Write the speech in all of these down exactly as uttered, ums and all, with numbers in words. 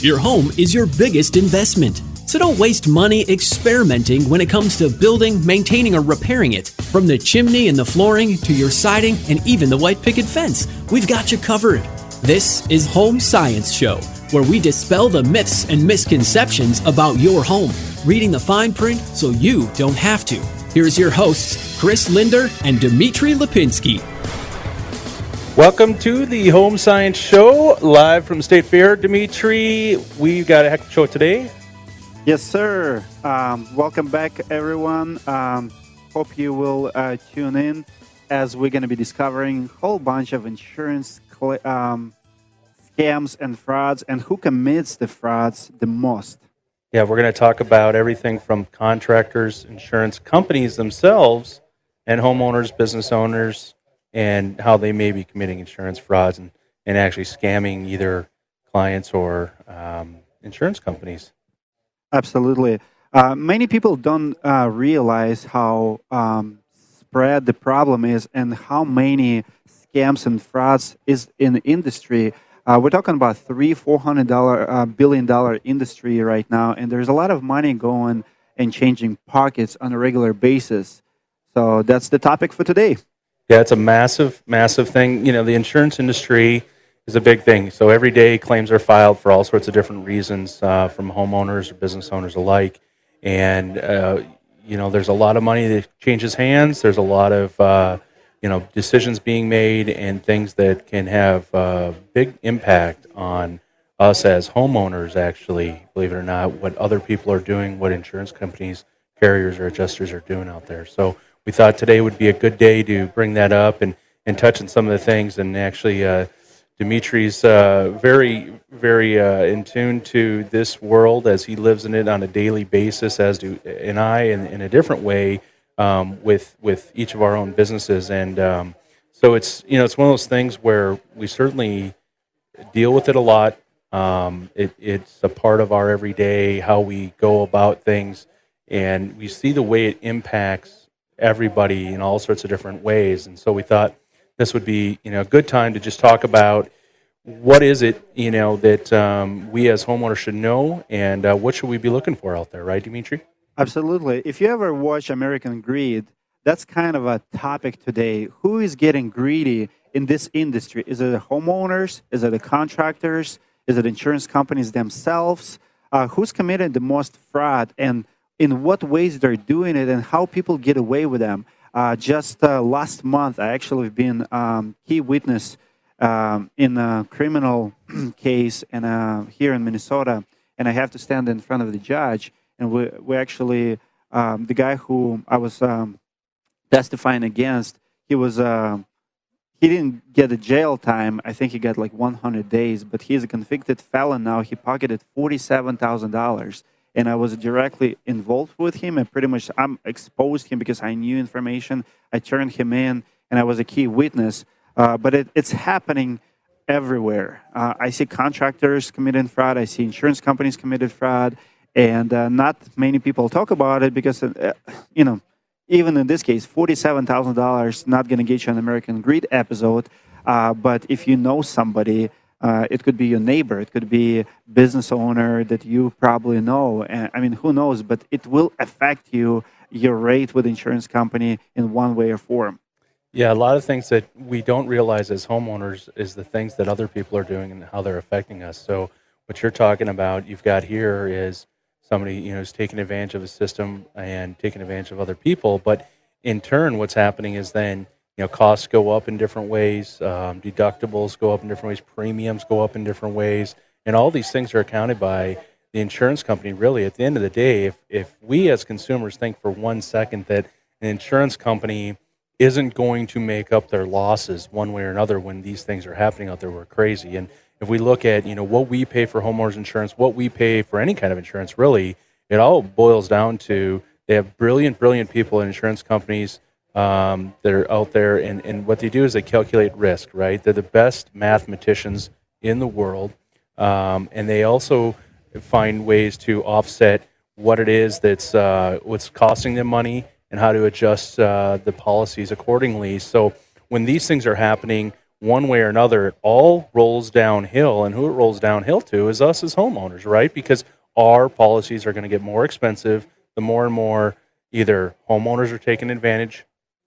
Your home is your biggest investment. So don't waste money experimenting when it comes to building, maintaining, or repairing it. From the chimney and the flooring to your siding and even the white picket fence, we've got you covered. This is Home Science Show, where we dispel the myths and misconceptions about your home, reading the fine print so you don't have to. Here's your hosts, Chris Linder and Dmitry Lipinski. Welcome to the Home Science Show, live from State Fair. Dmitry, we've got a heck of a show today. Yes, sir. Um, welcome back, everyone. Um, hope you will uh, tune in as we're going to be discovering a whole bunch of insurance cl- um, scams and frauds and who commits the frauds the most. Yeah, we're going to talk about everything from contractors, insurance companies themselves, and homeowners, business owners, and how they may be committing insurance frauds and, and actually scamming either clients or um, insurance companies. Absolutely. Uh, many people don't uh, realize how um, spread the problem is and how many scams and frauds is in the industry. Uh, we're talking about three, four hundred dollar uh, billion dollar industry right now, and there's a lot of money going and changing pockets on a regular basis. So that's the topic for today. Yeah, it's a massive, massive thing. You know, the insurance industry is a big thing. So every day claims are filed for all sorts of different reasons uh, from homeowners or business owners alike. And, uh, you know, there's a lot of money that changes hands. There's a lot of, uh, you know, decisions being made and things that can have a big impact on us as homeowners, actually, believe it or not, what other people are doing, what insurance companies, carriers, or adjusters are doing out there. So we thought today would be a good day to bring that up and, and touch on some of the things. And actually, uh, Dimitri's uh, very, very uh, in tune to this world as he lives in it on a daily basis, as do and I, in, in a different way um, with with each of our own businesses. And um, so it's you know it's one of those things where we certainly deal with it a lot. Um, it, it's a part of our everyday, how we go about things, and we see the way it impacts everybody in all sorts of different ways. And so we thought this would be, you know, a good time to just talk about what is it, you know, that um, we as homeowners should know, and uh, what should we be looking for out there, right, Dmitry? Absolutely. If you ever watch American Greed, that's kind of a topic today. Who is getting greedy in this industry? Is it the homeowners? Is it the contractors? Is it insurance companies themselves? Uh, who's committed the most fraud, and in what ways they're doing it, and how people get away with them? Uh, just uh, last month, I actually have been um, key witness um, in a criminal case and uh, here in Minnesota, and I have to stand in front of the judge. And we we actually um, the guy who I was um, testifying against, he was uh, he didn't get a jail time. I think he got like one hundred days, but he's a convicted felon now. He pocketed forty-seven thousand dollars. And I was directly involved with him, and pretty much I exposed him because I knew information. I turned him in, and I was a key witness. Uh, but it, it's happening everywhere. Uh, I see contractors committing fraud. I see insurance companies committed fraud, and uh, not many people talk about it because, uh, you know, even in this case, forty-seven thousand dollars not going to get you an American Greed episode. Uh, but if you know somebody, Uh, it could be your neighbor. It could be a business owner that you probably know. And, I mean, who knows? But it will affect you, your rate with insurance company in one way or form. Yeah, a lot of things that we don't realize as homeowners is the things that other people are doing and how they're affecting us. So what you're talking about, you've got here is somebody, you know, who's taking advantage of a system and taking advantage of other people. But in turn, what's happening is then You know, costs go up in different ways, um, deductibles go up in different ways, premiums go up in different ways, and all these things are accounted by the insurance company. Really, at the end of the day, if, if we as consumers think for one second that an insurance company isn't going to make up their losses one way or another when these things are happening out there, we're crazy. And if we look at, you know, what we pay for homeowners insurance, what we pay for any kind of insurance, really, it all boils down to they have brilliant, brilliant people in insurance companies Um, that are out there, and, and what they do is they calculate risk, right? They're the best mathematicians in the world, um, and they also find ways to offset what it is that's uh, what's costing them money and how to adjust uh, the policies accordingly. So when these things are happening, one way or another, it all rolls downhill, and who it rolls downhill to is us as homeowners, right? Because our policies are going to get more expensive the more and more either homeowners are taking advantage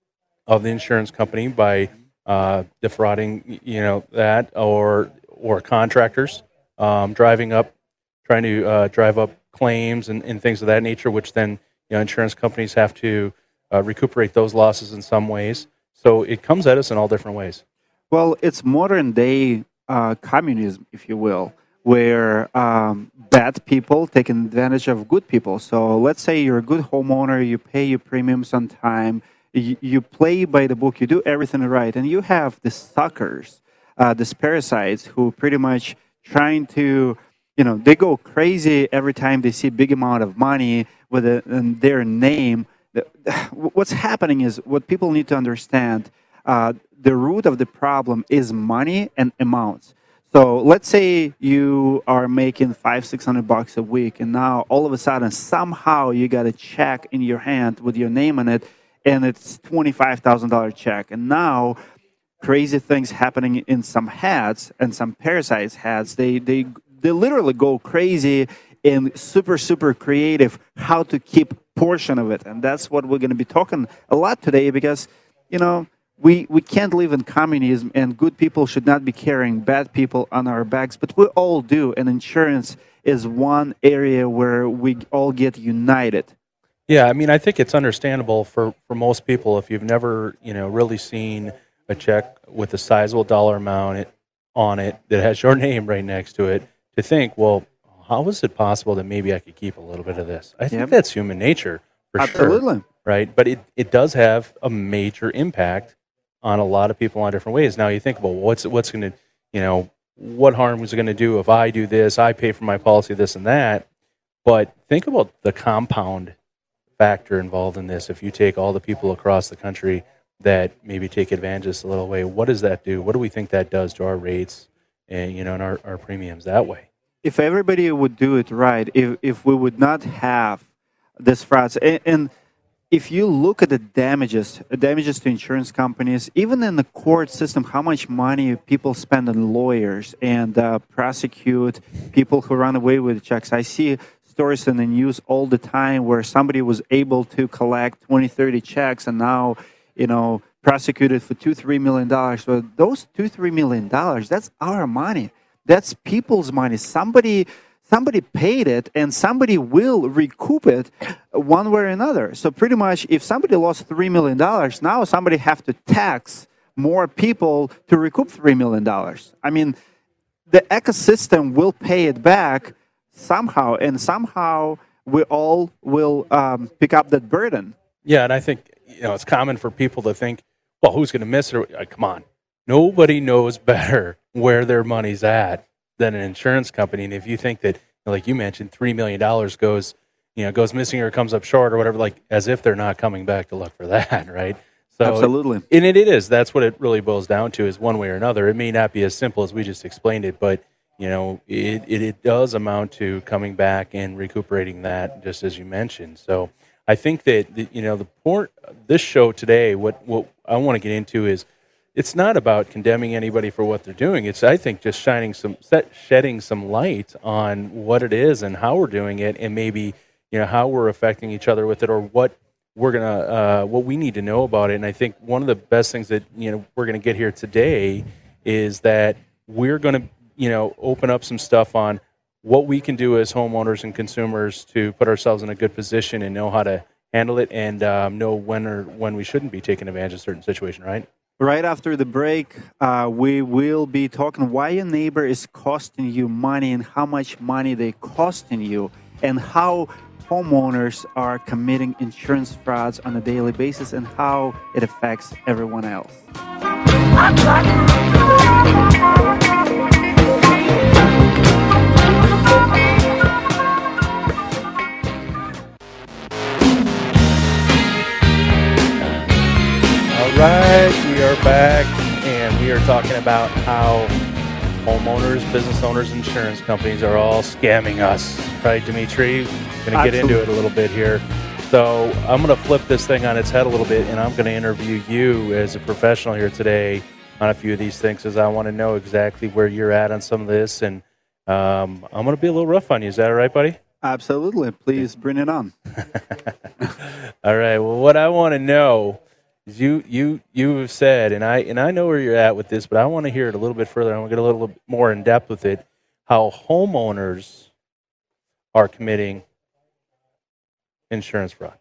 of the insurance company by uh, defrauding, you know, that, or or contractors um, driving up, trying to uh, drive up claims and, and things of that nature, which then, you know, insurance companies have to uh, recuperate those losses in some ways. So it comes at us in all different ways. Well, it's modern day uh, communism, if you will, where um, bad people take advantage of good people. So let's say you're a good homeowner, you pay your premiums on time, you, you play by the book, you do everything right, and you have the suckers, uh, these parasites who pretty much trying to, you know, they go crazy every time they see a big amount of money with a, in their name. What's happening is, what people need to understand, uh, the root of the problem is money and amounts. So let's say you are making five, six hundred bucks a week, and now all of a sudden, somehow you got a check in your hand with your name on it, and it's twenty-five thousand dollars check. And now, crazy things happening in some heads and some parasites' heads. They they they literally go crazy and super super creative how to keep portion of it, and that's what we're going to be talking a lot today, because you know. We we can't live in communism, and good people should not be carrying bad people on our backs, but we all do, and insurance is one area where we all get united. Yeah, I mean, I think it's understandable for, for most people, if you've never, you know, really seen a check with a sizable dollar amount it, on it that has your name right next to it, to think, well, how is it possible that maybe I could keep a little bit of this? I think yep. that's human nature, for Absolutely. sure. Right? But it, it does have a major impact on a lot of people in different ways. Now you think about, well, what's what's going to, you know, what harm is it going to do if I do this, I pay for my policy, this and that. But think about the compound factor involved in this. If you take all the people across the country that maybe take advantage of this a little way, what does that do? What do we think that does to our rates and, you know, and our, our premiums that way? If everybody would do it right, if if we would not have this frauds, and, and if you look at the damages, damages to insurance companies, even in the court system, how much money people spend on lawyers and uh, prosecute people who run away with checks. I see stories in the news all the time where somebody was able to collect twenty, thirty checks and now, you know, prosecuted for two, three million dollars. So those two, three million dollars, that's our money. That's people's money. Somebody... Somebody paid it, and somebody will recoup it one way or another. So pretty much, if somebody lost three million dollars, now somebody have to tax more people to recoup three million dollars. I mean, the ecosystem will pay it back somehow, and somehow we all will um, pick up that burden. Yeah, and I think, you know, it's common for people to think, well, who's going to miss it? Like, come on. Nobody knows better where their money's at than an insurance company. And if you think that, like you mentioned, three million dollars goes, you know, goes missing or comes up short or whatever, like as if they're not coming back to look for that, right? So Absolutely. And it, it is. That's what it really boils down to, is one way or another. It may not be as simple as we just explained it, but, you know, it, it, it does amount to coming back and recuperating that, just as you mentioned. So I think that, the, you know, the point, this show today, what, what I want to get into is, it's not about condemning anybody for what they're doing. It's, I think, just shining some, set, shedding some light on what it is and how we're doing it, and maybe, you know, how we're affecting each other with it, or what we're gonna, uh, what we need to know about it. And I think one of the best things that, you know, we're gonna get here today is that we're gonna, you know, open up some stuff on what we can do as homeowners and consumers to put ourselves in a good position and know how to handle it, and um, know when or when we shouldn't be taking advantage of a certain situation, right? Right after the break, uh, we will be talking why your neighbor is costing you money and how much money they costing you, and how homeowners are committing insurance frauds on a daily basis and how it affects everyone else. All right, we are back, and we are talking about how homeowners, business owners, insurance companies are all scamming us. Right, Dimitri? Going to get into it a little bit here. So I'm going to flip this thing on its head a little bit, and I'm going to interview you as a professional here today. on a few of these things, because I want to know exactly where you're at on some of this, and um, I'm going to be a little rough on you. Is that all right, buddy? Absolutely. Please bring it on. All right. Well, what I want to know is you you you have said, and I and I know where you're at with this, but I want to hear it a little bit further. I want to get a little more in depth with it. How homeowners are committing insurance fraud.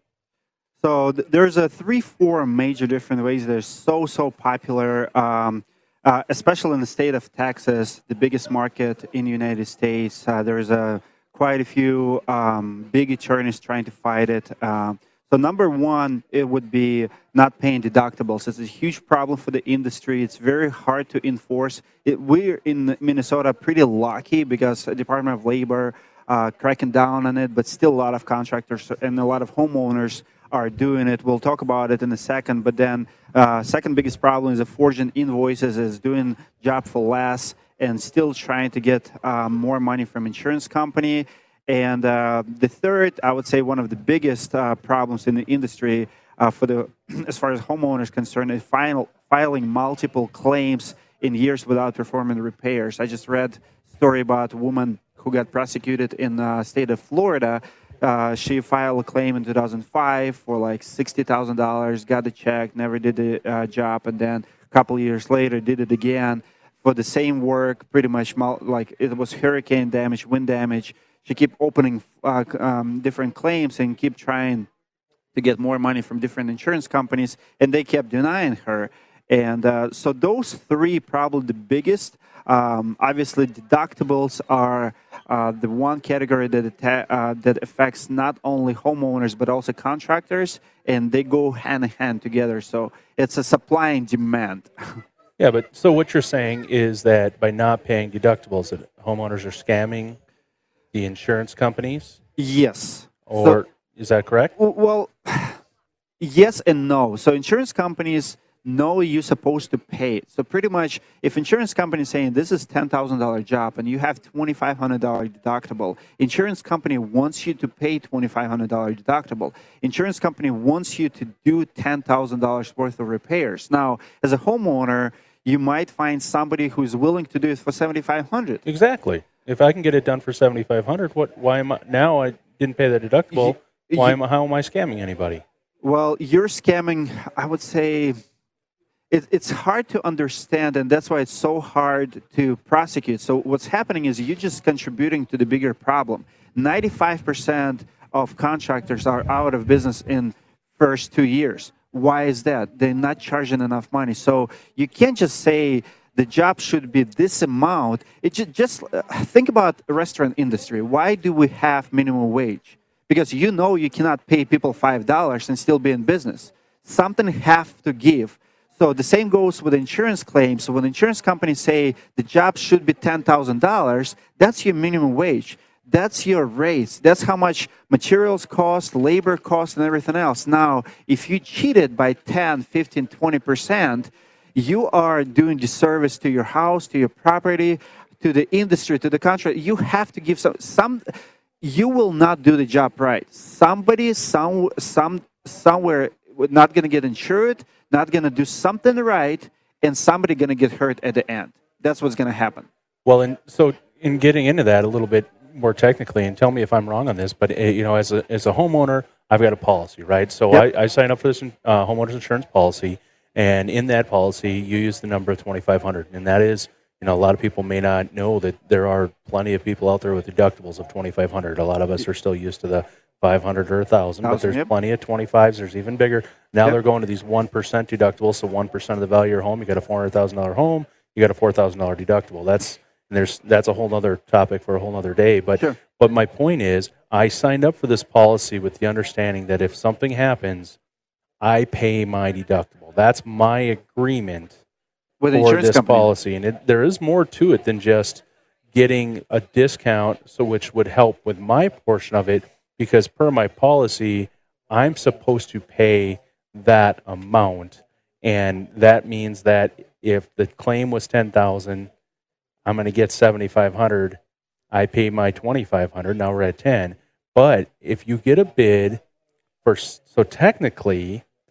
So th- there's a three, four major different ways. They're so, so popular, um, uh, especially in the state of Texas, the biggest market in the United States. Uh, there's a, quite a few um, big attorneys trying to fight it. Uh, so number one, it would be not paying deductibles. It's a huge problem for the industry. It's very hard to enforce. It, we're in Minnesota pretty lucky because the Department of Labor uh, cracking down on it, but still a lot of contractors and a lot of homeowners are doing it. We'll talk about it in a second, but then uh, second biggest problem is the forging invoices, is doing job for less and still trying to get uh, more money from insurance company. And uh, the third, I would say one of the biggest uh, problems in the industry uh, for the as far as homeowners concerned is final, filing multiple claims in years without performing repairs. I just read a story about a woman who got prosecuted in the state of Florida. Uh, she filed a claim in two thousand five for like sixty thousand dollars, got the check, never did the uh, job, and then a couple of years later did it again for the same work, pretty much mul- like it was hurricane damage, wind damage. She kept opening uh, um, different claims and keep trying to get more money from different insurance companies, and they kept denying her. And uh, so those three probably the biggest. Um, obviously, deductibles are uh, the one category that atta- uh, that affects not only homeowners but also contractors, and they go hand in hand together. So it's a supply and demand. Yeah, but so what you're saying is that by not paying deductibles, that homeowners are scamming the insurance companies? Yes. Or so, is that correct? Well, yes and no. So insurance companies know you're supposed to pay it. So pretty much, if insurance company is saying this is ten thousand dollars job and you have twenty-five hundred dollars deductible, insurance company wants you to pay twenty-five hundred dollars deductible. Insurance company wants you to do ten thousand dollars worth of repairs. Now, as a homeowner, you might find somebody who's willing to do it for seventy-five hundred dollars. Exactly. If I can get it done for seventy-five hundred dollars, what? Why am I now? I didn't pay the deductible. You, why you, am I, how am I scamming anybody? Well, you're scamming. I would say it, it's hard to understand, and that's why it's so hard to prosecute. So what's happening is you're just contributing to the bigger problem. ninety-five percent of contractors are out of business in first two years. Why is that? They're not charging enough money. So you can't just say the job should be this amount. It just, just uh, think about the restaurant industry. Why do we have minimum wage? Because you know you cannot pay people five dollars and still be in business. Something have to give. So the same goes with insurance claims. So when insurance companies say the job should be ten thousand dollars, that's your minimum wage. That's your rates. That's how much materials cost, labor cost, and everything else. Now, if you cheated by ten, fifteen, twenty percent, you are doing disservice to your house, to your property, to the industry, to the country. You have to give some, some you will not do the job right. Somebody, some, some, somewhere, not going to get insured, not going to do something right, and somebody going to get hurt at the end. That's what's going to happen. Well, and so in getting into that a little bit more technically, and tell me if I'm wrong on this, but uh, you know, as a as a homeowner, I've got a policy, right? So yep. I, I sign up for this uh, homeowners insurance policy, and in that policy, you use the number of twenty-five hundred, and that is, you know, a lot of people may not know that there are plenty of people out there with deductibles of twenty-five hundred. A lot of us are still used to the five hundred or one thousand, but there's yep. plenty of twenty-fives. There's even bigger. Now yep. they're going to these one percent deductibles, so one percent of the value of your home. You got a four hundred thousand dollars home, you got a four thousand dollars deductible. That's and there's that's a whole other topic for a whole other day. But sure. but my point is, I signed up for this policy with the understanding that if something happens, I pay my deductible. That's my agreement with for this company. policy, and it, there is more to it than just getting a discount, so which would help with my portion of it, because per my policy, I'm supposed to pay that amount, and that means that if the claim was ten thousand, I'm going to get seventy-five hundred. I pay my twenty-five hundred. Now we're at ten. But if you get a bid for, so technically,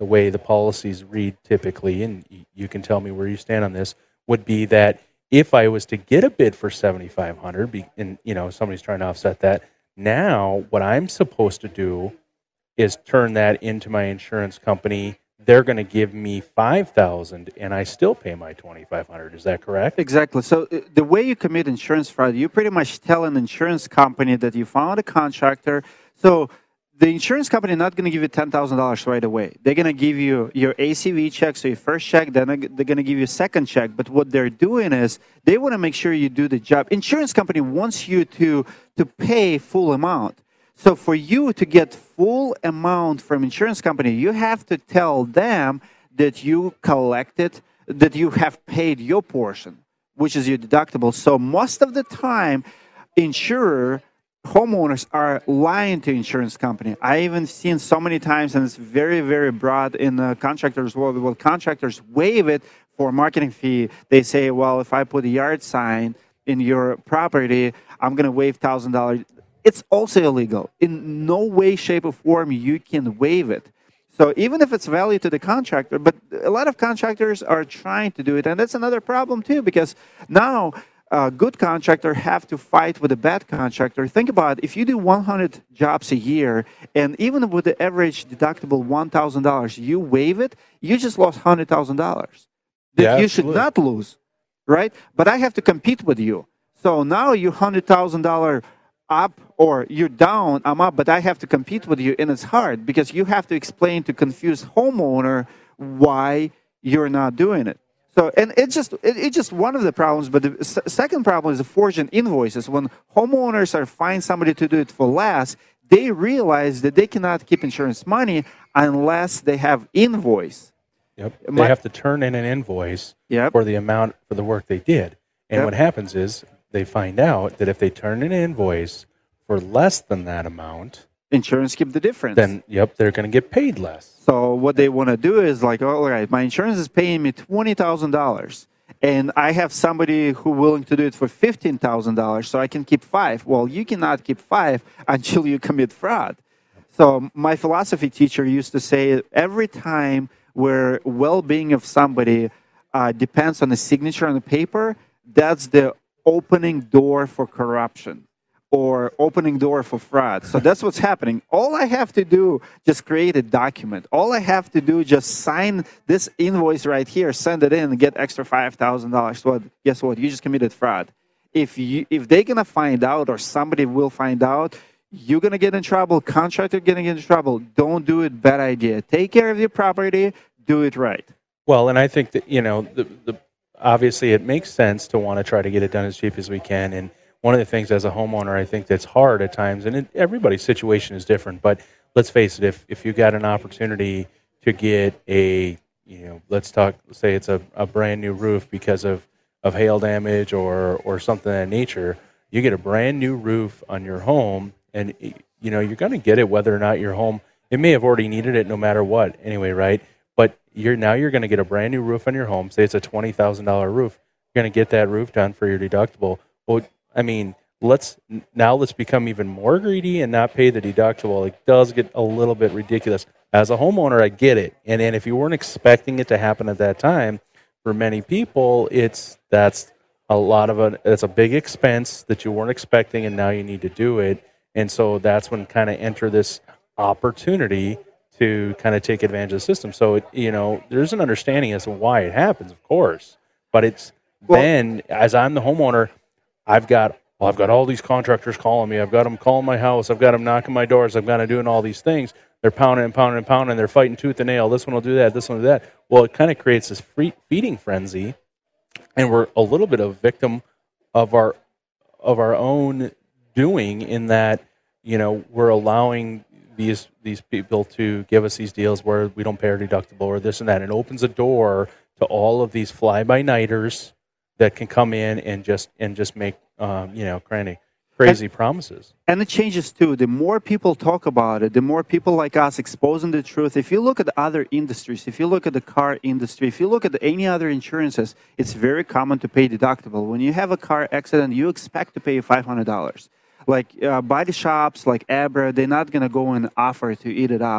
the way the policies read typically, and you can tell me where you stand on this, would be that if I was to get a bid for seventy-five hundred dollars, and you know somebody's trying to offset that, now what I'm supposed to do is turn that into my insurance company. They're going to give me five thousand dollars, and I still pay my twenty-five hundred dollars. Is that correct? Exactly. So uh, the way you commit insurance fraud, you pretty much tell an insurance company that you found a contractor. So the insurance company is not going to give you ten thousand dollars right away. They're going to give you your A C V check, so your first check, then they're going to give you a second check. But what they're doing is they want to make sure you do the job. Insurance company wants you to, to pay full amount. So for you to get full amount from insurance company, you have to tell them that you collected, that you have paid your portion, which is your deductible. So most of the time, insurer, homeowners are lying to insurance company. I even seen so many times, and it's very, very broad in the contractors world. Well, contractors waive it for marketing fee. They say, well, if I put a yard sign in your property, I'm going to waive one thousand dollars. It's also illegal. In no way, shape, or form you can waive it. So even if it's value to the contractor, but a lot of contractors are trying to do it, and that's another problem too, because now a good contractor have to fight with a bad contractor. Think about it, if you do one hundred jobs a year, and even with the average deductible one thousand dollars, you waive it, you just lost one hundred thousand dollars that Yeah, you should absolutely. not lose, right? But I have to compete with you. So now you're one hundred thousand dollars up or you're down, I'm up, but I have to compete with you, and it's hard because you have to explain to confused homeowner why you're not doing it. So, and it's just it, it's just one of the problems. But the s- second problem is the forging invoices. When homeowners are find somebody to do it for less, they realize that they cannot keep insurance money unless they have invoice. Yep. They My- have to turn in an invoice Yep. for the amount for the work they did. And Yep. what happens is they find out that if they turn in an invoice for less than that amount, Insurance keep the difference. then yep, they're going to get paid less. So what they want to do is like, all right, my insurance is paying me twenty thousand dollars, and I have somebody who willing to do it for fifteen thousand dollars, so I can keep five. Well, you cannot keep five until you commit fraud. So my philosophy teacher used to say, every time where well-being of somebody uh, depends on the signature on the paper, that's the opening door for corruption or opening door for fraud. So that's what's happening. All I have to do, just create a document. All I have to do, just sign this invoice right here, send it in, and get extra five thousand dollars. Well, guess what? You just committed fraud. If you, if they're going to find out or somebody will find out, you're going to get in trouble. Contractor getting in trouble. Don't do it. Bad idea. Take care of your property. Do it right. Well, and I think that, you know, the, the obviously it makes sense to want to try to get it done as cheap as we can. And one of the things as a homeowner, I think that's hard at times, and it, everybody's situation is different, but let's face it, if, if you got an opportunity to get a, you know, let's talk, say it's a, a brand new roof because of, of hail damage or, or something of that nature, you get a brand new roof on your home, and, you know, you're going to get it whether or not your home, it may have already needed it no matter what anyway, right? But you're now you're going to get a brand new roof on your home, say it's a twenty thousand dollars roof, you're going to get that roof done for your deductible. Well, I mean, let's now let's become even more greedy and not pay the deductible. It does get a little bit ridiculous. As a homeowner, I get it. And and if you weren't expecting it to happen at that time, for many people, it's that's a lot of a it's a big expense that you weren't expecting, and now you need to do it. And so that's when kind of enter this opportunity to kind of take advantage of the system. So it, you know, there's an understanding as to why it happens, of course, but it's Well- then as I'm the homeowner, I've got well, I've got all these contractors calling me. I've got them calling my house. I've got them knocking my doors. I've got them doing all these things. They're pounding and pounding and pounding. They're fighting tooth and nail. This one will do that. This one will do that. Well, it kind of creates this free feeding frenzy, and we're a little bit of a victim of our of our own doing in that, you know, we're allowing these these people to give us these deals where we don't pay our deductible or this and that. It opens a door to all of these fly-by-nighters that can come in and just and just make um, you know crazy crazy promises. And it changes too. The more people talk about it, the more people like us exposing the truth. If you look at other industries, if you look at the car industry, if you look at any other insurances, it's very common to pay deductible. When you have a car accident, you expect to pay five hundred dollars. Like uh, body shops, like Abra, they're not going to go and offer to eat it up.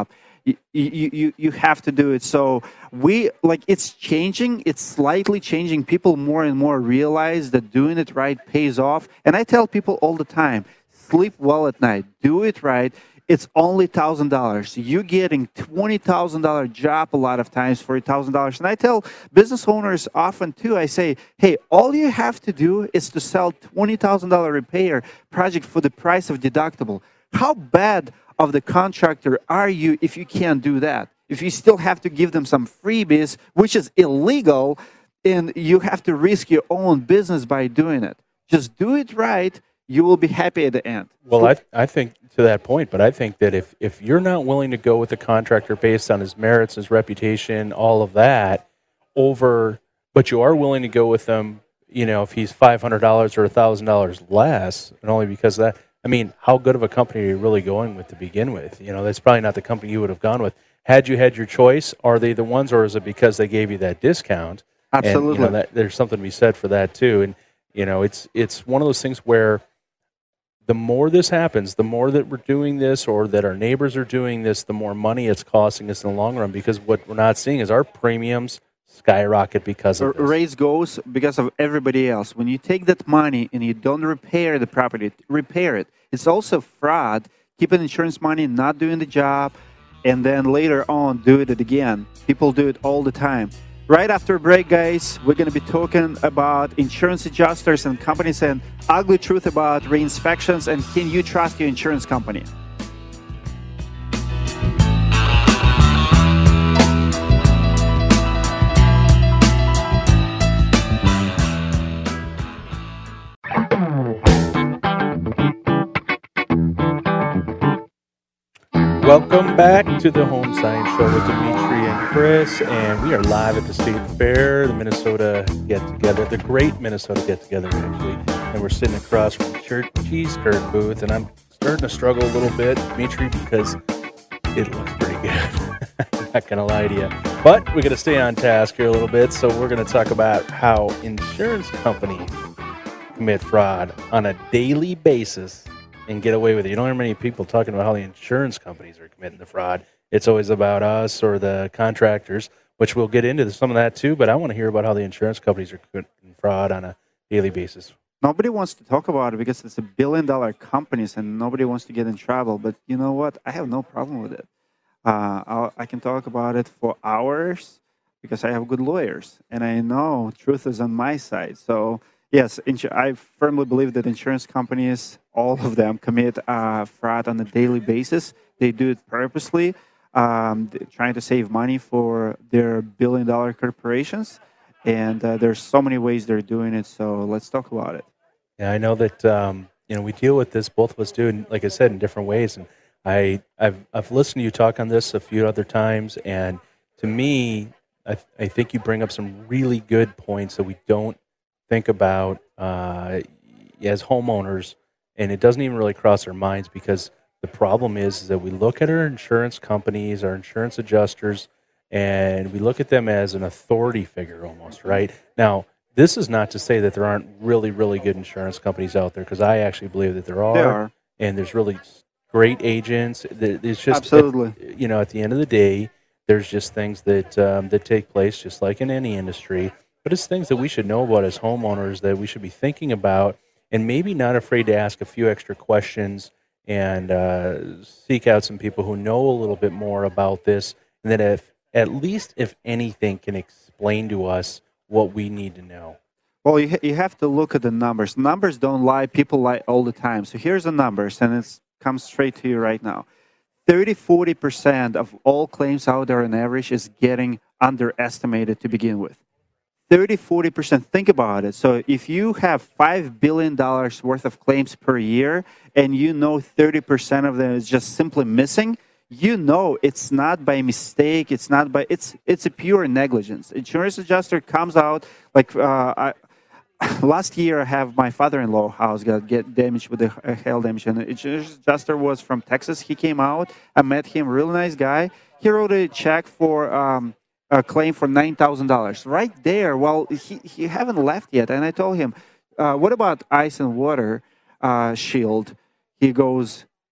you, you, you, you have to do it. So we, like, it's changing. It's slightly changing. People more and more realize that doing it right pays off. And I tell people all the time, sleep well at night. Do it right. It's only one thousand dollars. You're getting twenty thousand dollars job a lot of times for one thousand dollars. And I tell business owners often too, I say, hey, all you have to do is to sell twenty thousand dollars repair project for the price of deductible. How bad of the contractor are you if you can't do that? If you still have to give them some freebies, which is illegal, and you have to risk your own business by doing it. Just do it right. You will be happy at the end. Well, I I think to that point, but I think that if, if you're not willing to go with a contractor based on his merits, his reputation, all of that, over, but you are willing to go with them, you know, if he's five hundred dollars or one thousand dollars less, and only because of that, I mean, how good of a company are you really going with to begin with? You know, that's probably not the company you would have gone with. Had you had your choice, are they the ones, or is it because they gave you that discount? Absolutely. And, you know, that, there's something to be said for that, too. And, you know, it's it's one of those things where the more this happens, the more that we're doing this or that our neighbors are doing this, the more money it's costing us in the long run, because what we're not seeing is our premiums skyrocket because of this. Raise goes because of everybody else. When you take that money and you don't repair the property, repair it. It's also fraud, keeping insurance money, not doing the job, and then later on do it again. People do it all the time. Right after a break, guys, we're going to be talking about insurance adjusters and companies and ugly truth about re-inspections and can you trust your insurance company? Welcome back to the Home Science Show with Dimitri and Chris, and we are live at the State Fair, the Minnesota Get-Together, the Great Minnesota Get-Together, actually, and we're sitting across from the Church Cheese Curd booth, and I'm starting to struggle a little bit, Dimitri, because it looks pretty good. I'm not going to lie to you. But we're going to stay on task here a little bit, so we're going to talk about how insurance companies commit fraud on a daily basis and get away with it. You don't hear many people talking about how the insurance companies are committing the fraud. It's always about us or the contractors, which we'll get into some of that too, but I want to hear about how the insurance companies are committing fraud on a daily basis. Nobody wants to talk about it because it's a billion dollar companies and nobody wants to get in trouble. But you know what? I have no problem with it. Uh, I'll, I can talk about it for hours because I have good lawyers and I know truth is on my side. So yes, I firmly believe that insurance companies, all of them, commit uh, fraud on a daily basis. They do it purposely, um, trying to save money for their billion-dollar corporations. And uh, there's so many ways they're doing it, so let's talk about it. Yeah, I know that um, you know we deal with this, both of us do, and like I said, in different ways. And I, I've, I've listened to you talk on this a few other times, and to me, I, I think you bring up some really good points that we don't think about uh, as homeowners, and it doesn't even really cross our minds, because the problem is, is that we look at our insurance companies, our insurance adjusters, and we look at them as an authority figure almost, right? Now, this is not to say that there aren't really, really good insurance companies out there, because I actually believe that there are, there are. And there's really great agents. It's just, absolutely, at, you know, at the end of the day, there's just things that um, that take place, just like in any industry. But it's things that we should know about as homeowners, that we should be thinking about, and maybe not afraid to ask a few extra questions and uh, seek out some people who know a little bit more about this, and that if, at least if anything, can explain to us what we need to know. Well, you, you have to look at the numbers. Numbers don't lie. People lie all the time. So here's the numbers, and it comes straight to you right now. thirty, forty percent of all claims out there on average is getting underestimated to begin with. thirty, forty percent. Think about it. So if you have five billion dollars worth of claims per year and you know thirty percent of them is just simply missing, you know it's not by mistake. It's not by, it's it's a pure negligence. Insurance adjuster comes out, like uh, I, last year I have my father-in-law house got get damaged with a hail damage. And the insurance adjuster was from Texas. He came out. I met him, really nice guy. He wrote a check for... Um, a claim for nine thousand dollars right there. Well, he, he haven't left yet. And I told him, uh, what about ice and water uh, shield? He goes,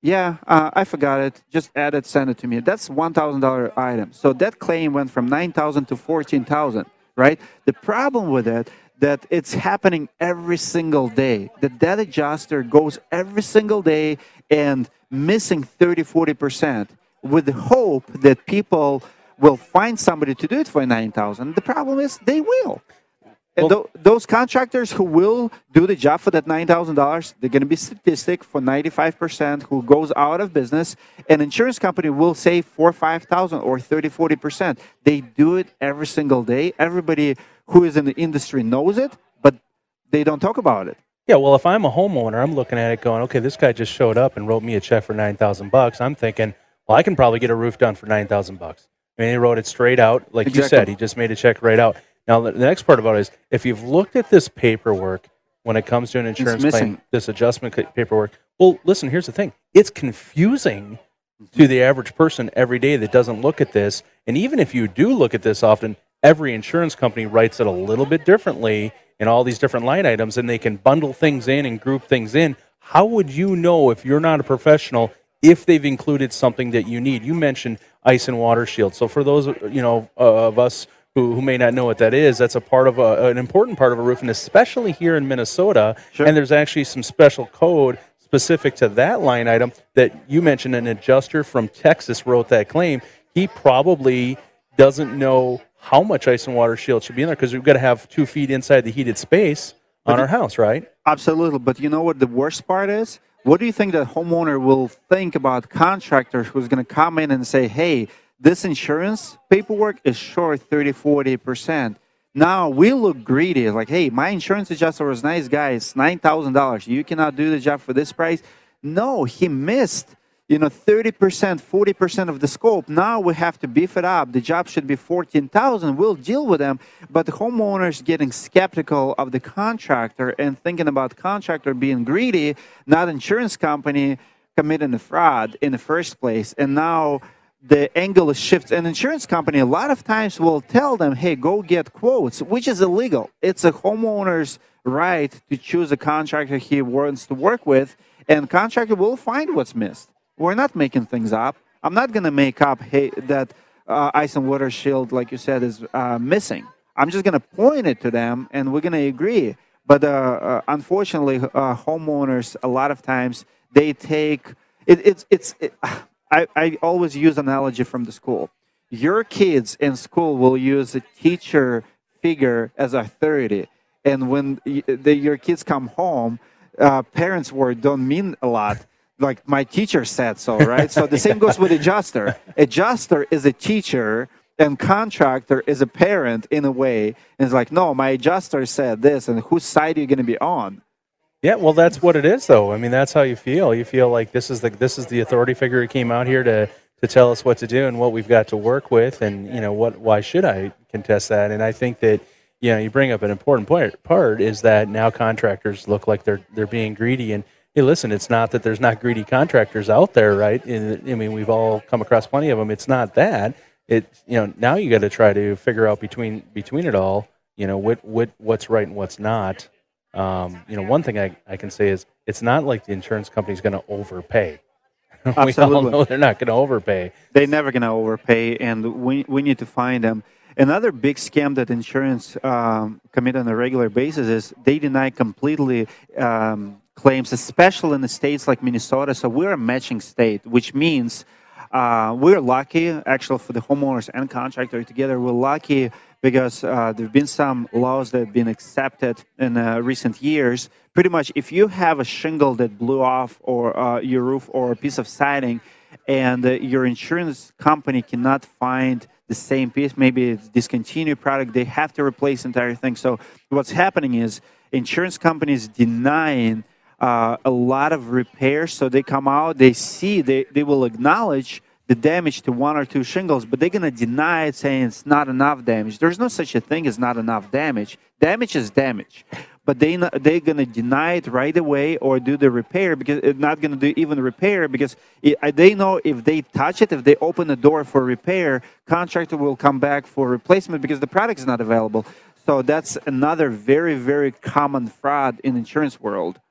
Yeah, uh, I forgot it. Just add it, send it to me. That's one thousand dollar item. So that claim went from nine thousand to fourteen thousand, right? The problem with it that it's happening every single day. The debt adjuster goes every single day and missing thirty, forty percent with the hope that people will find somebody to do it for nine thousand. The problem is they will. And Well, th- those contractors who will do the job for that nine thousand dollars, they're going to be statistic for ninety-five percent who goes out of business. An insurance company will save four, five thousand or thirty, forty percent. They do it every single day. Everybody who is in the industry knows it, but they don't talk about it. yeah, well, if I'm a homeowner, I'm looking at it going, okay, this guy just showed up and wrote me a check for nine thousand bucks. I'm thinking, well, I can probably get a roof done for nine thousand bucks. I mean, he wrote it straight out. Like you Exactly. said, he just made a check right out. Now, the the next part about it is if you've looked at this paperwork when it comes to an insurance missing. claim, this adjustment ca- paperwork, well, listen, here's the thing. It's confusing to the average person every day that doesn't look at this. And even if you do look at this often, every insurance company writes it a little bit differently in all these different line items, and they can bundle things in and group things in. How would you know if you're not a professional if they've included something that you need? You mentioned ice and water shield. So for those you know uh, of us who, who may not know what that is, that's a part of a, an important part of a roof, and especially here in Minnesota. Sure. And there's actually some special code specific to that line item that you mentioned. An adjuster from Texas wrote that claim. He probably doesn't know how much ice and water shield should be in there because we've got to have two feet inside the heated space on our house, right? Absolutely. But you know what the worst part is? What do you think the homeowner will think about contractor who's going to come in and say, hey, this insurance paperwork is short thirty, forty percent. Now we look greedy, like, hey, my insurance adjuster was nice guy. It's nine thousand dollars. You cannot do the job for this price. No, he missed, you know, thirty percent, forty percent of the scope. Now we have to beef it up. The job should be fourteen thousand. We'll deal with them. But the homeowners getting skeptical of the contractor and thinking about contractor being greedy, not insurance company committing a fraud in the first place. And now the angle shifts. An insurance company a lot of times will tell them, hey, go get quotes, which is illegal. It's a homeowner's right to choose a contractor he wants to work with, and contractor will find what's missed. We're not making things up. I'm not going to make up hey, that uh, ice and water shield, like you said, is uh, missing. I'm just going to point it to them, and we're going to agree. But uh, uh, unfortunately, uh, homeowners, a lot of times, they take it, it's it's. It, I, I always use analogy from the school. Your kids in school will use a teacher figure as authority, and when y- the, your kids come home, uh, parents' word don't mean a lot. Like my teacher said so, right? So the same goes with adjuster. Adjuster is a teacher, and contractor is a parent in a way. And it's like, no, my adjuster said this, and whose side are you going to be on? Yeah, well, that's what it is, though. I mean, that's how you feel. You feel like this is the this is the authority figure who came out here to, to tell us what to do and what we've got to work with, and you know what? Why should I contest that? And I think that you know you bring up an important point. Part is that now contractors look like they're they're being greedy. And hey, listen, it's not that there's not greedy contractors out there, right? And, I mean, we've all come across plenty of them. It's not that. It you know now you got to try to figure out between between it all, you know, what what what's right and what's not. Um, you know, one thing I, I can say is it's not like the insurance company's going to overpay. We all Absolutely. know they're not going to overpay. They're never going to overpay, and we we need to find them. Another big scam that insurance um, commit on a regular basis is they deny completely um, claims, especially in the states like Minnesota. So we're a matching state, which means uh, we're lucky, actually, for the homeowners and contractor together. We're lucky because uh, there have been some laws that have been accepted in uh, recent years. Pretty much, if you have a shingle that blew off or uh, your roof or a piece of siding, and uh, your insurance company cannot find the same piece, maybe it's discontinued product, they have to replace the entire thing. So what's happening is insurance companies denying uh, a lot of repairs. So they come out, they see, they, they will acknowledge the damage to one or two shingles, but they're going to deny it, saying it's not enough damage. There's no such a thing as not enough damage. Damage is damage. But they not, they're going to deny it right away or do the repair because it's not going to do even repair because it, they know if they touch it, if they open the door for repair, contractor will come back for replacement because the product is not available. So that's another very, very common fraud in insurance world.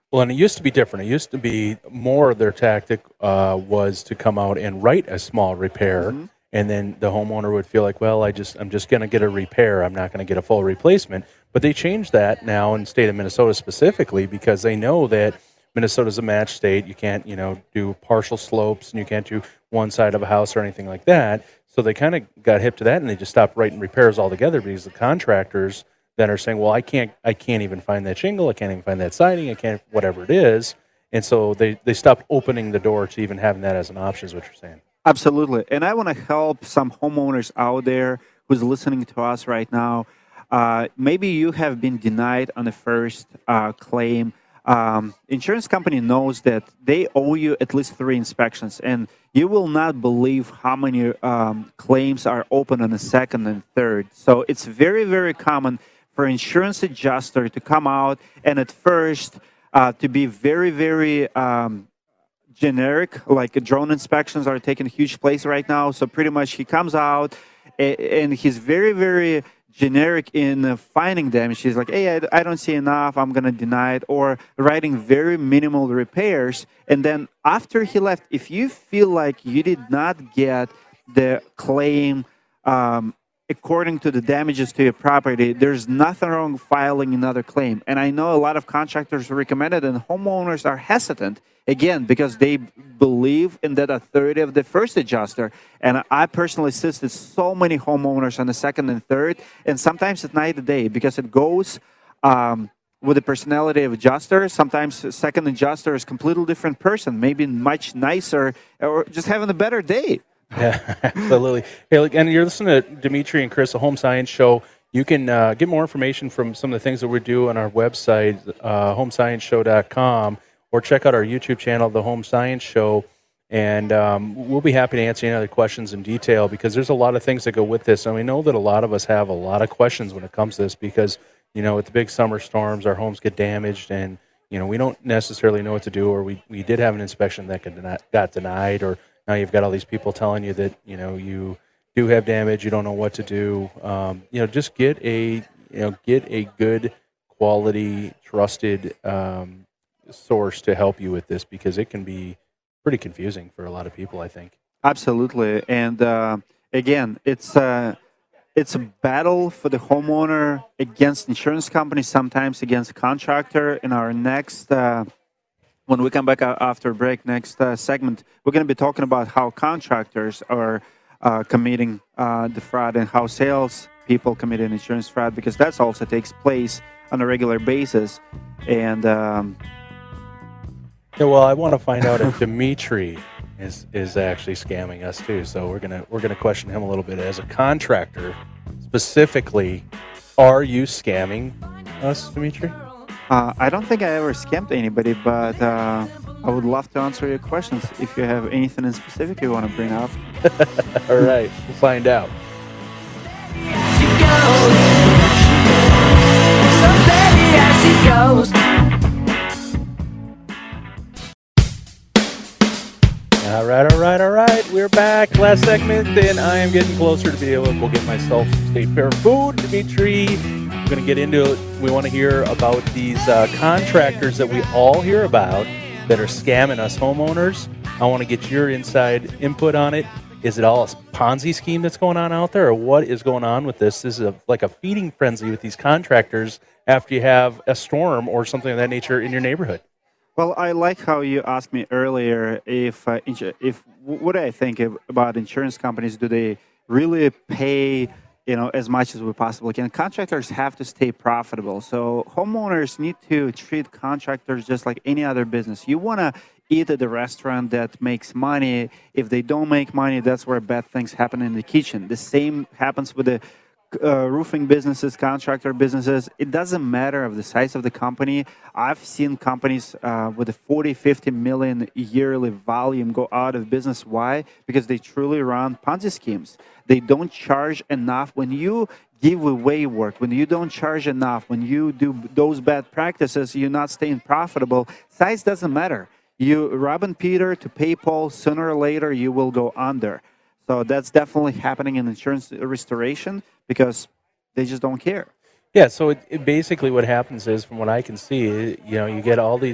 Well, and it used to be different. It used to be more of their tactic uh, was to come out and write a small repair, Mm-hmm. and then the homeowner would feel like, well, I just I'm just going to get a repair. I'm not going to get a full replacement. But they changed that now in the state of Minnesota specifically because they know that Minnesota's a match state. You can't, you know, do partial slopes, and you can't do one side of a house or anything like that. So they kind of got hip to that, and they just stopped writing repairs altogether because the contractors that are saying, well, I can't, I can't even find that shingle, I can't even find that siding, I can't, whatever it is, and so they they stopped opening the door to even having that as an option. Is what you're saying? Absolutely. And I want to help some homeowners out there who's listening to us right now. Uh, maybe you have been denied on the first uh, claim. Um, insurance company knows that they owe you at least three inspections, and you will not believe how many um, claims are open on the second and third. So it's very, very common for insurance adjuster to come out and at first uh, to be very, very um, generic, like drone inspections are taking a huge place right now. So pretty much he comes out and he's very, very generic in finding damage. He's like, hey, I, I don't see enough, I'm going to deny it, or writing very minimal repairs. And then after he left, if you feel like you did not get the claim um, according to the damages to your property, there's nothing wrong filing another claim. And I know a lot of contractors recommend it, and homeowners are hesitant, again, because they believe in that authority of the first adjuster. And I personally assisted so many homeowners on the second and third, and sometimes at night and day, because it goes um, with the personality of adjuster. Sometimes the second adjuster is a completely different person, maybe much nicer, or just having a better day. Yeah, absolutely. Hey, look, and you're listening to Dimitri and Chris, a Home Science Show. You can uh, get more information from some of the things that we do on our website, uh, home science show dot com, or check out our YouTube channel, The Home Science Show, and um, we'll be happy to answer any other questions in detail because there's a lot of things that go with this, and we know that a lot of us have a lot of questions when it comes to this because, you know, with the big summer storms, our homes get damaged, and, you know, we don't necessarily know what to do, or we, we did have an inspection that got deni- got denied, or now you've got all these people telling you that, you know, you do have damage, you don't know what to do. Um, you know, just get a, you know, get a good quality, trusted um, source to help you with this because it can be pretty confusing for a lot of people, I think. Absolutely. And uh, again, it's uh, it's a battle for the homeowner against insurance companies, sometimes against contractor. In our next uh, When we come back after break, next uh, segment, we're going to be talking about how contractors are uh, committing uh, the fraud and how sales people commit an insurance fraud, because that also takes place on a regular basis. And um, yeah, well, I want to find out if Dimitri is is actually scamming us too. So we're gonna we're gonna question him a little bit as a contractor, specifically. Are you scamming us, Dimitri? Uh, I don't think I ever scammed anybody, but uh, I would love to answer your questions if you have anything in specific you want to bring up. All right, we'll find out. All right, all right, all right. We're back. Last segment, and I am getting closer to be able to go get myself some State Fair food. Dimitri, we're going to get into it. We want to hear about these uh, contractors that we all hear about that are scamming us homeowners. I want to get your inside input on it. Is it all a Ponzi scheme that's going on out there, or what is going on with this? This is a, like a feeding frenzy with these contractors after you have a storm or something of that nature in your neighborhood. Well, I like how you asked me earlier if uh, if what do I think about insurance companies? Do they really pay, you know, as much as we possibly can? Contractors have to stay profitable, so homeowners need to treat contractors just like any other business. You want to eat at a restaurant that makes money. If they don't make money, that's where bad things happen in the kitchen. The same happens with the Uh, roofing businesses, contractor businesses. It doesn't matter of the size of the company. I've seen companies uh, with a forty, fifty million yearly volume go out of business. Why? Because they truly run Ponzi schemes. They don't charge enough. When you give away work, when you don't charge enough, when you do those bad practices, you're not staying profitable. Size doesn't matter. You robbing Peter to pay Paul, sooner or later you will go under. So that's definitely happening in insurance restoration because they just don't care. Yeah, so it, it basically what happens is, from what I can see, you know, you get all these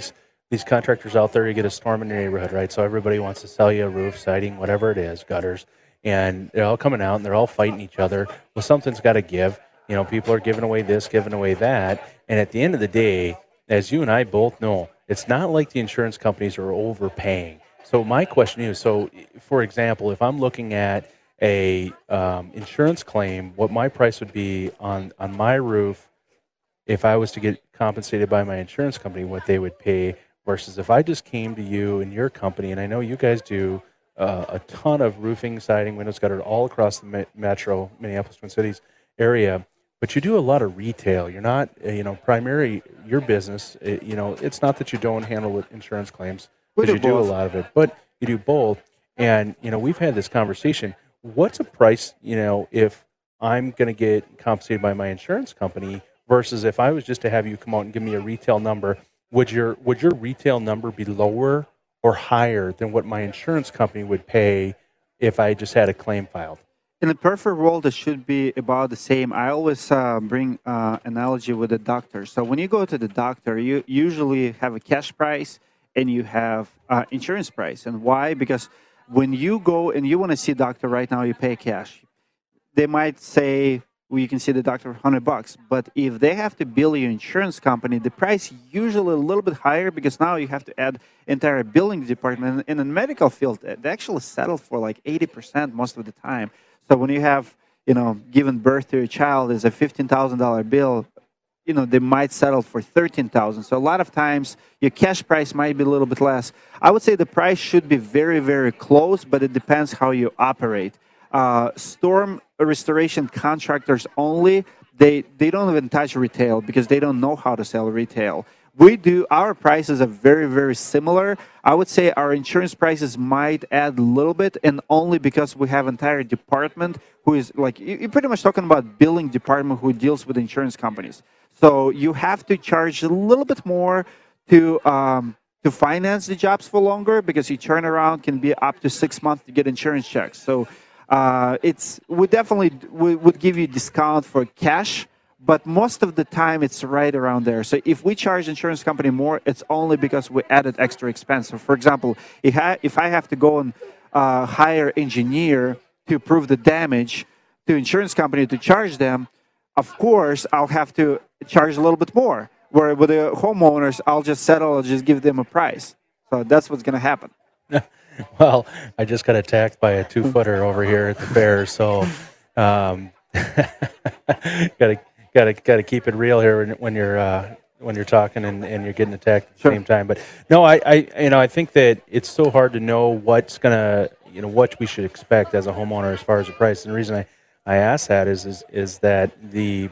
these contractors out there, you get a storm in your neighborhood, right? So everybody wants to sell you a roof, siding, whatever it is, gutters, and they're all coming out and they're all fighting each other. Well, something's got to give. You know, people are giving away this, giving away that, and at the end of the day, as you and I both know, it's not like the insurance companies are overpaying. So my question is, so for example, if I'm looking at a um, insurance claim, what my price would be on, on my roof if I was to get compensated by my insurance company, what they would pay versus if I just came to you and your company, and I know you guys do uh, a ton of roofing, siding, windows, gutter all across the me- metro, Minneapolis, Twin Cities area, but you do a lot of retail. You're not, uh, you know, primary, your business, uh, you know, it's not that you don't handle insurance claims, because you do a lot of it, but you do both. And, you know, we've had this conversation. What's a price, you know, if I'm going to get compensated by my insurance company versus if I was just to have you come out and give me a retail number, would your would your retail number be lower or higher than what my insurance company would pay if I just had a claim filed? In the perfect world, it should be about the same. I always uh, bring uh, analogy with the doctor. So when you go to the doctor, you usually have a cash price and you have uh, insurance price. And why? Because when you go and you want to see a doctor right now, you pay cash. They might say, well, you can see the doctor for one hundred bucks. But if they have to bill your insurance company, the price usually a little bit higher because now you have to add entire billing department. In the medical field, they actually settle for like eighty percent most of the time. So when you have, you know, given birth to a child is a fifteen thousand dollars bill, you know, they might settle for thirteen thousand dollars. So a lot of times your cash price might be a little bit less. I would say the price should be very, very close, but it depends how you operate. Uh, storm restoration contractors only, they, they don't even touch retail because they don't know how to sell retail. We do, our prices are very, very similar. I would say our insurance prices might add a little bit, and only because we have entire department who is like, you're pretty much talking about billing department who deals with insurance companies. So you have to charge a little bit more to um, to finance the jobs for longer because your turnaround can be up to six months to get insurance checks. So uh, it's we definitely we would give you a discount for cash, but most of the time it's right around there. So if we charge insurance company more, it's only because we added extra expense. So for example, if I, if I have to go and uh, hire engineer to prove the damage to insurance company to charge them, of course, I'll have to charge a little bit more. Where with the homeowners, I'll just settle, I'll just give them a price. So that's what's going to happen. Well, I just got attacked by a two-footer over here at the fair, so um, gotta gotta gotta keep it real here when, when you're uh, when you're talking and, and you're getting attacked at the Sure. same time. But no, I, I you know I think that it's so hard to know what's gonna you know what we should expect as a homeowner as far as the price. And the reason I, I ask that is is is that the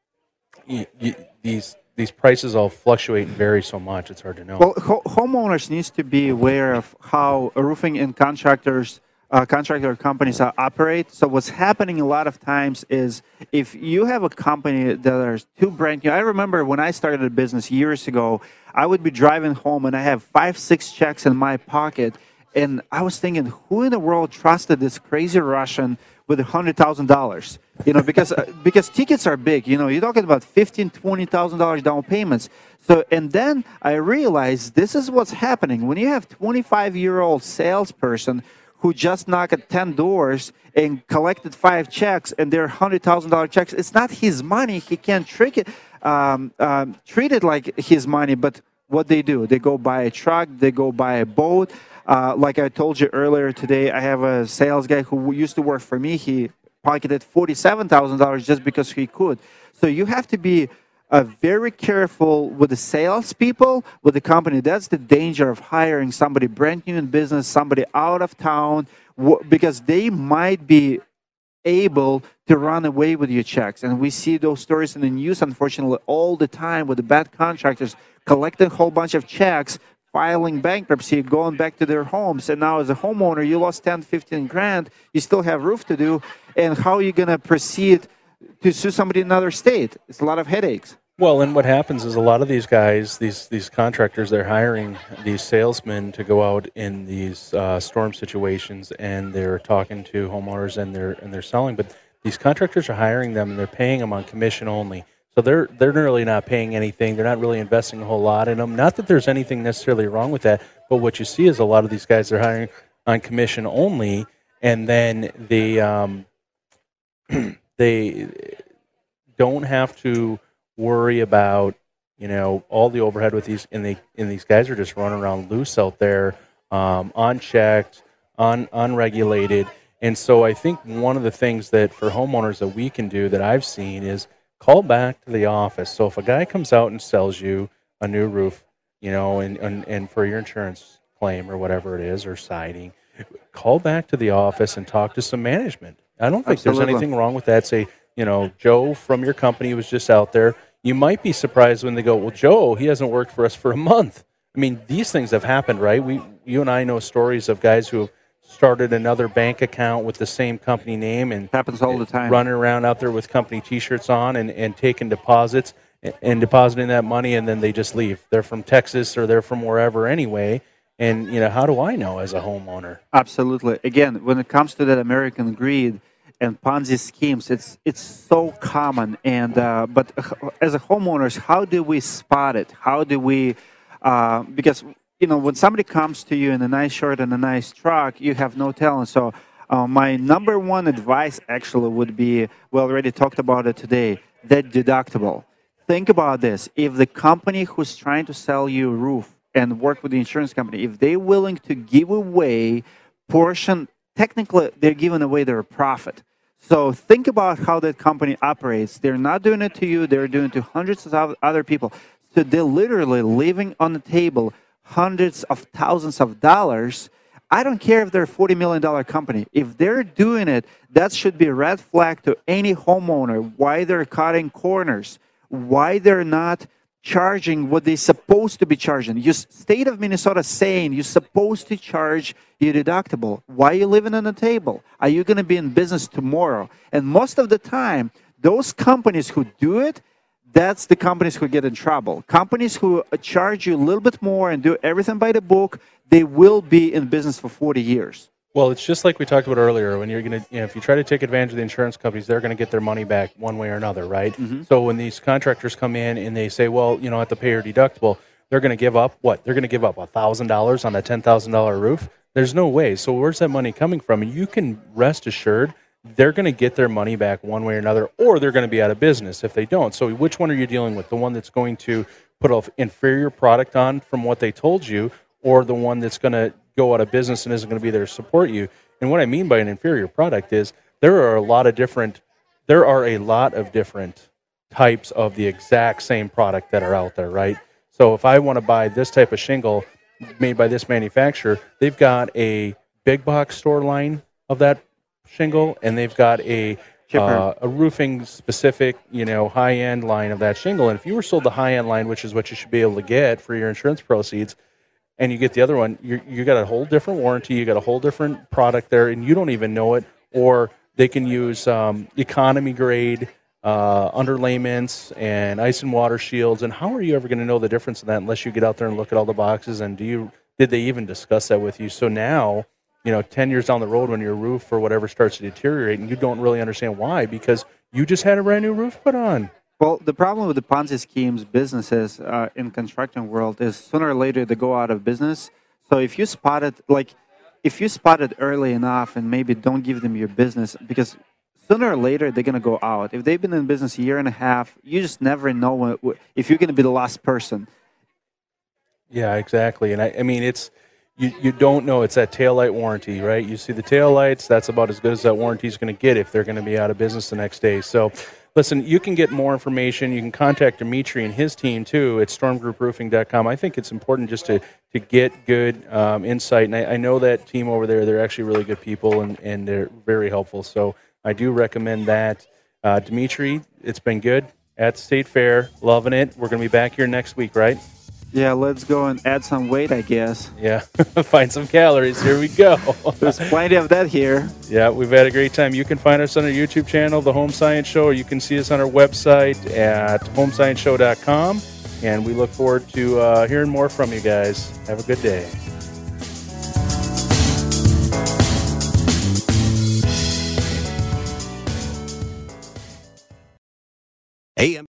y- y- these these prices all fluctuate and vary so much. It's hard to know. Well, ho- homeowners needs to be aware of how roofing and contractors, uh, contractor companies uh, operate. So what's happening a lot of times is if you have a company that are too brand new. I remember when I started a business years ago, I would be driving home and I have five, six checks in my pocket. And I was thinking, who in the world trusted this crazy Russian with a hundred thousand dollars? You know, because uh, because tickets are big. You know, you're talking about fifteen, twenty thousand dollars down payments. So, and then I realized this is what's happening when you have twenty-five year old salesperson who just knocked at ten doors and collected five checks, and they're hundred thousand dollar checks. It's not his money. He can't trick it, um, um, treat it like his money. But what they do, they go buy a truck, they go buy a boat. Uh, like I told you earlier today, I have a sales guy who used to work for me. He pocketed forty-seven thousand dollars just because he could. So you have to be uh, very careful with the salespeople, with the company. That's the danger of hiring somebody brand new in business, somebody out of town, w- because they might be able to run away with your checks. And we see those stories in the news, unfortunately, all the time with the bad contractors collecting a whole bunch of checks, filing bankruptcy, going back to their homes. And now as a homeowner, you lost ten, fifteen grand, you still have roof to do. And how are you going to proceed to sue somebody in another state? It's a lot of headaches. Well, and what happens is a lot of these guys, these these contractors, they're hiring these salesmen to go out in these uh, storm situations, and they're talking to homeowners, and they're and they're selling. But these contractors are hiring them, and they're paying them on commission only. So they're they're really not paying anything. They're not really investing a whole lot in them. Not that there's anything necessarily wrong with that, but what you see is a lot of these guys are hiring on commission only, and then they um, they don't have to worry about, you know, all the overhead with these, and they and these guys are just running around loose out there, um, unchecked, un, unregulated. And so I think one of the things that for homeowners that we can do that I've seen is call back to the office. So if a guy comes out and sells you a new roof, you know, and, and, and for your insurance claim or whatever it is, or siding, call back to the office and talk to some management. I don't think Absolutely. There's anything wrong with that. Say, you know, Joe from your company was just out there. You might be surprised when they go, well, Joe, he hasn't worked for us for a month. I mean, these things have happened, right? We, you and I know stories of guys who have started another bank account with the same company name and happens all the time, running around out there with company T-shirts on and, and taking deposits and, and depositing that money, and then they just leave. They're from Texas or they're from wherever anyway. And, you know, how do I know as a homeowner? Absolutely. Again, when it comes to that American greed and Ponzi schemes, it's it's so common. And uh, but as a homeowners, how do we spot it? How do we? Uh, because you know, when somebody comes to you in a nice shirt and a nice truck, you have no talent. So uh, my number one advice actually would be, we already talked about it today, that deductible. Think about this. If the company who's trying to sell you a roof and work with the insurance company, if they're willing to give away portion, technically they're giving away their profit. So think about how that company operates. They're not doing it to you. They're doing it to hundreds of other people. So they're literally leaving on the table hundreds of thousands of dollars. I don't care if they're a forty million dollars company. If they're doing it, that should be a red flag to any homeowner, why they're cutting corners, why they're not charging what they're supposed to be charging. You, state of Minnesota saying you're supposed to charge your deductible. Why are you living on the table? Are you going to be in business tomorrow? And most of the time, those companies who do it, that's the companies who get in trouble. Companies who charge you a little bit more and do everything by the book, they will be in business for forty years. Well, it's just like we talked about earlier. When you're going to, you know, if you try to take advantage of the insurance companies, they're going to get their money back one way or another, right? Mm-hmm. So when these contractors come in and they say, well, you know, I have to pay your deductible, they're going to give up what? They're going to give up one thousand dollars on a ten thousand dollars roof? There's no way. So where's that money coming from? And you can rest assured they're going to get their money back one way or another, or they're going to be out of business if they don't. So which one are you dealing with? The one that's going to put an inferior product on from what they told you, or the one that's going to go out of business and isn't going to be there to support you? And what I mean by an inferior product is there are a lot of different, there are a lot of different types of the exact same product that are out there, right? So if I want to buy this type of shingle made by this manufacturer, they've got a big box store line of that shingle, and they've got a uh, a roofing specific, you know, high end line of that shingle. And if you were sold the high end line, which is what you should be able to get for your insurance proceeds, and you get the other one, you you got a whole different warranty, you got a whole different product there, and you don't even know it. Or they can use um, economy grade uh, underlayments and ice and water shields. And how are you ever going to know the difference in that unless you get out there and look at all the boxes? And do you did they even discuss that with you? So now, you know, ten years down the road when your roof or whatever starts to deteriorate and you don't really understand why, because you just had a brand new roof put on. Well, the problem with the Ponzi schemes businesses uh, in construction world is sooner or later they go out of business. So if you spot it, like, if you spot it early enough and maybe don't give them your business, because sooner or later they're going to go out. If they've been in business a year and a half, you just never know when, if you're going to be the last person. Yeah, exactly. And I, I mean, it's, You, you don't know. It's that taillight warranty, right? You see the taillights, that's about as good as that warranty is going to get if they're going to be out of business the next day. So, listen, you can get more information. You can contact Dimitri and his team, too, at storm group roofing dot com. I think it's important just to, to get good um, insight. And I, I know that team over there, they're actually really good people, and, and they're very helpful. So I do recommend that. Uh, Dimitri, it's been good at State Fair. Loving it. We're going to be back here next week, right? Yeah, let's go and add some weight, I guess. Yeah, find some calories. Here we go. There's plenty of that here. Yeah, we've had a great time. You can find us on our YouTube channel, The Home Science Show, or you can see us on our website at home science show dot com. And we look forward to uh, hearing more from you guys. Have a good day. A M